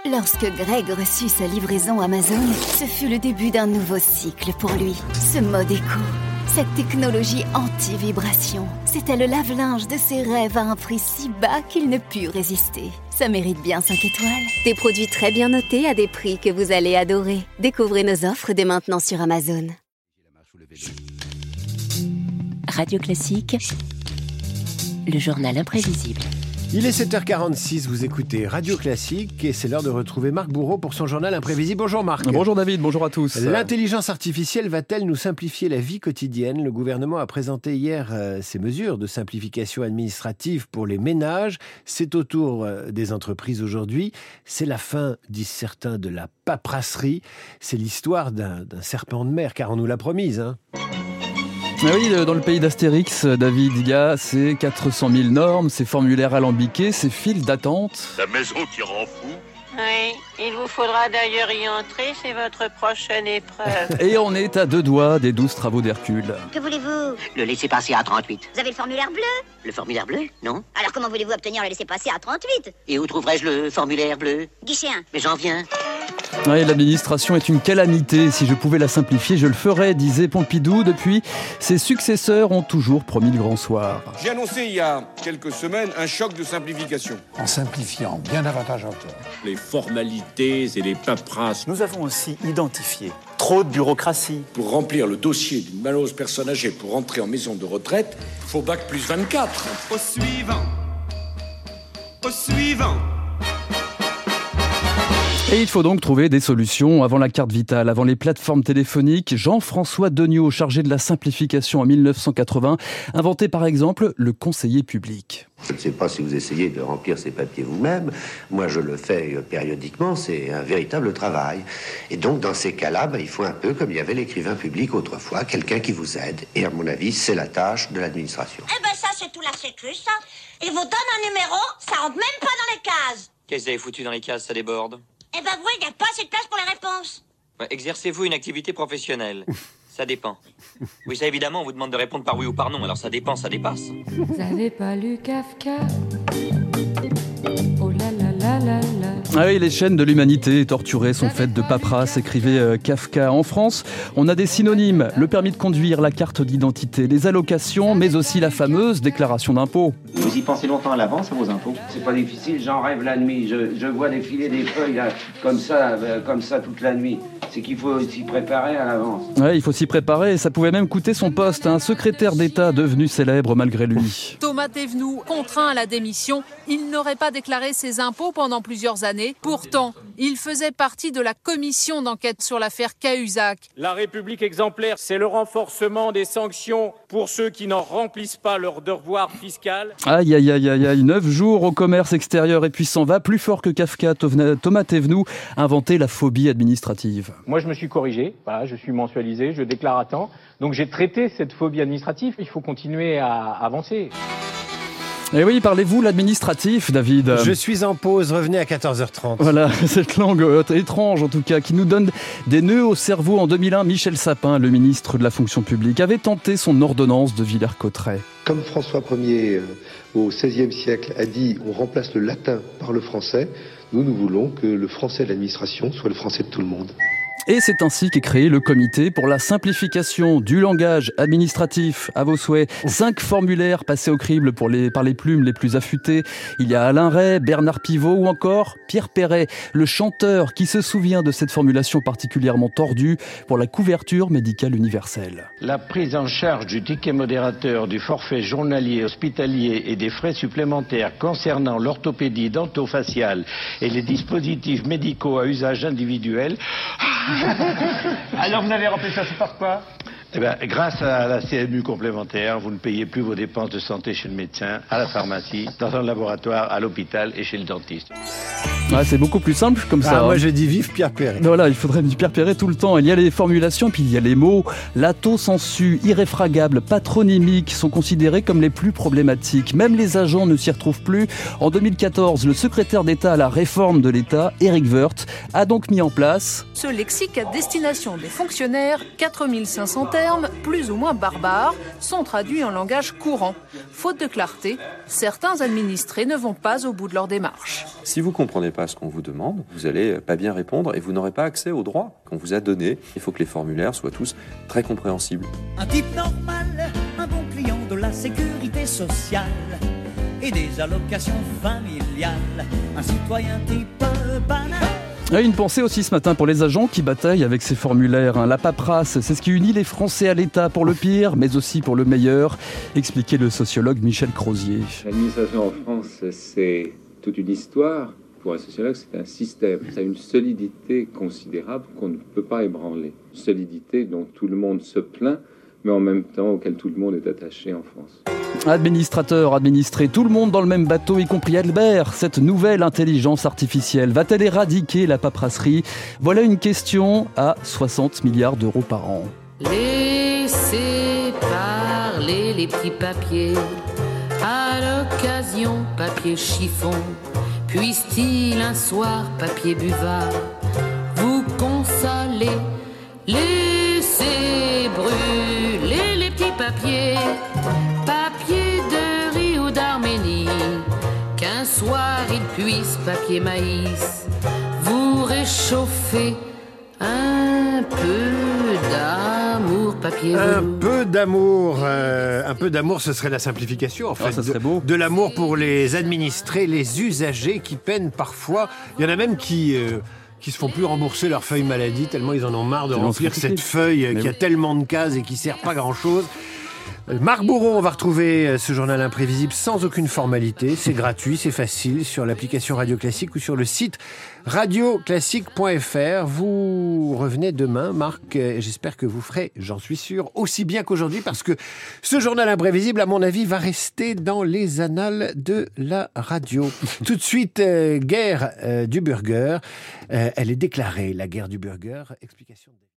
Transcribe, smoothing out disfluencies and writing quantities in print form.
Lorsque Greg reçut sa livraison Amazon, ce fut le début d'un nouveau cycle pour lui. Ce mode éco, cette technologie anti-vibration, c'était le lave-linge de ses rêves à un prix si bas qu'il ne put résister. Ça mérite bien 5 étoiles. Des produits très bien notés à des prix que vous allez adorer. Découvrez nos offres dès maintenant sur Amazon. Radio Classique, le journal imprévisible. Il est 7h46, vous écoutez Radio Classique et c'est l'heure de retrouver Marc Bourreau pour son journal imprévisible. Bonjour Marc. Bonjour David, bonjour à tous. L'intelligence artificielle va-t-elle nous simplifier la vie quotidienne ? Le gouvernement a présenté hier ses mesures de simplification administrative pour les ménages. C'est au tour des entreprises aujourd'hui. C'est la fin, disent certains, de la paperasserie. C'est l'histoire d'un serpent de mer, car on nous l'a promise, hein. Ah oui, dans le pays d'Astérix, David, il y a ces 400 000 normes, ces formulaires alambiqués, ces files d'attente. La maison qui rend fou. Oui, il vous faudra d'ailleurs y entrer, c'est votre prochaine épreuve. Et on est à 2 doigts des 12 travaux d'Hercule. Que voulez-vous ? Le laissez-passer à 38. Vous avez le formulaire bleu ? Le formulaire bleu ? Non. Alors comment voulez-vous obtenir le laissez-passer à 38 ? Et où trouverai-je le formulaire bleu ? Guichet 1. Mais j'en viens. Ouais, l'administration est une calamité. Si je pouvais la simplifier, je le ferais, disait Pompidou. Depuis, ses successeurs ont toujours promis le grand soir. J'ai annoncé il y a quelques semaines un choc de simplification. En simplifiant, bien davantage encore. Les formalités et les paperasses. Nous avons aussi identifié trop de bureaucratie. Pour remplir le dossier d'une malheureuse personne âgée pour entrer en maison de retraite, il faut bac plus 24. Au suivant. Au suivant. Et il faut donc trouver des solutions avant la carte vitale, avant les plateformes téléphoniques. Jean-François Degnaud, chargé de la simplification en 1980, inventait par exemple le conseiller public. Je ne sais pas si vous essayez de remplir ces papiers vous-même. Moi, je le fais périodiquement. C'est un véritable travail. Et donc, dans ces cas-là, il faut un peu comme il y avait l'écrivain public autrefois, quelqu'un qui vous aide. Et à mon avis, c'est la tâche de l'administration. Eh ben ça, c'est tout la sécu, ça. Il vous donne un numéro, ça rentre même pas dans les cases. Qu'est-ce que vous avez foutu dans les cases, ça déborde ? Eh ben oui, il n'y a pas assez de place pour les réponses. Ouais, exercez-vous une activité professionnelle ? Ça dépend. Oui, ça évidemment, on vous demande de répondre par oui ou par non, alors ça dépend, ça dépasse. Vous avez pas lu Kafka ? Oh là là là là là. Ah oui, les chaînes de l'humanité torturées sont faites de paperasse, écrivait Kafka. En France, on a des synonymes, le permis de conduire, la carte d'identité, les allocations, mais aussi la fameuse déclaration d'impôt. Vous y pensez longtemps à l'avance à vos impôts ? C'est pas difficile, j'en rêve la nuit. Je vois défiler des feuilles là, comme ça toute la nuit. C'est qu'il faut s'y préparer à l'avance. Ouais, il faut s'y préparer. Ça pouvait même coûter son poste. Un secrétaire d'État devenu célèbre malgré lui. Thomas Thévenoud, contraint à la démission, il n'aurait pas déclaré ses impôts pendant plusieurs années. Pourtant, il faisait partie de la commission d'enquête sur l'affaire Cahuzac. La République exemplaire, c'est le renforcement des sanctions pour ceux qui n'en remplissent pas leur devoir fiscal. Aïe, aïe, aïe, aïe, aïe. 9 jours au commerce extérieur et puis s'en va. Plus fort que Kafka, Thomas Thévenoud inventait la phobie administrative. Moi, je me suis corrigé. Voilà, je suis mensualisé, je déclare à temps. Donc, j'ai traité cette phobie administrative. Il faut continuer à avancer. Et oui, parlez-vous l'administratif, David ? Je suis en pause, revenez à 14h30. Voilà, cette langue étrange en tout cas, qui nous donne des nœuds au cerveau. En 2001, Michel Sapin, le ministre de la fonction publique, avait tenté son ordonnance de Villers-Cotterêts. Comme François Ier au XVIe siècle a dit « on remplace le latin par le français », nous voulons que le français de l'administration soit le français de tout le monde. Et c'est ainsi qu'est créé le comité pour la simplification du langage administratif. À vos souhaits, 5 formulaires passés au crible par les plumes les plus affûtées. Il y a Alain Ray, Bernard Pivot ou encore Pierre Perret, le chanteur qui se souvient de cette formulation particulièrement tordue pour la couverture médicale universelle. La prise en charge du ticket modérateur, du forfait journalier hospitalier et des frais supplémentaires concernant l'orthopédie dentofaciale et les dispositifs médicaux à usage individuel. Alors vous n'avez rempli ça par quoi ? Eh bien, grâce à la CMU complémentaire, vous ne payez plus vos dépenses de santé chez le médecin, à la pharmacie, dans un laboratoire, à l'hôpital et chez le dentiste. Ah, c'est beaucoup plus simple comme ça. Moi je dis vive Pierre Perret. Voilà, il faudrait du Pierre Perret tout le temps. Il y a les formulations, puis il y a les mots. Lato, sensu, irréfragable, patronymique sont considérés comme les plus problématiques. Même les agents ne s'y retrouvent plus. En 2014, le secrétaire d'État à la réforme de l'État, Éric Woerth, a donc mis en place Ce lexique à destination des fonctionnaires, 4500 termes termes plus ou moins barbares sont traduits en langage courant. Faute de clarté, certains administrés ne vont pas au bout de leur démarche. Si vous ne comprenez pas ce qu'on vous demande, vous n'allez pas bien répondre et vous n'aurez pas accès aux droits qu'on vous a donnés. Il faut que les formulaires soient tous très compréhensibles. Un type normal, un bon client de la sécurité sociale et des allocations familiales, un citoyen type banal. Et une pensée aussi ce matin pour les agents qui bataillent avec ces formulaires. La paperasse, c'est ce qui unit les Français à l'État pour le pire, mais aussi pour le meilleur, expliquait le sociologue Michel Crozier. L'administration en France, c'est toute une histoire. Pour un sociologue, c'est un système. Ça a une solidité considérable qu'on ne peut pas ébranler. Une solidité dont tout le monde se plaint, mais en même temps auquel tout le monde est attaché en France. Administrateurs, administrés, tout le monde dans le même bateau, y compris Albert. Cette nouvelle intelligence artificielle va-t-elle éradiquer la paperasserie ? Voilà une question à 60 milliards d'euros par an. Laissez parler les petits papiers, à l'occasion papier chiffon, puisse-t-il un soir papier buvard vous consoler ? Laissez brûler les petits papiers, papier de riz ou d'Arménie, qu'un soir il puisse, papier maïs, vous réchauffer un peu d'amour, papier velours. Un peu d'amour, ce serait la simplification en fait. Ça serait beau. De l'amour pour les administrés, les usagers qui peinent parfois. Il y en a même qui se font plus rembourser leur feuille maladie tellement ils en ont marre de remplir cette feuille qui a tellement de cases et qui sert pas grand chose. Marc Bourreau, on va retrouver ce journal imprévisible sans aucune formalité. C'est gratuit, c'est facile sur l'application Radio Classique ou sur le site radioclassique.fr. Vous revenez demain, Marc, et j'espère que vous ferez, j'en suis sûr, aussi bien qu'aujourd'hui parce que ce journal imprévisible, à mon avis, va rester dans les annales de la radio. Tout de suite, guerre du burger. Elle est déclarée, la guerre du burger. Explication.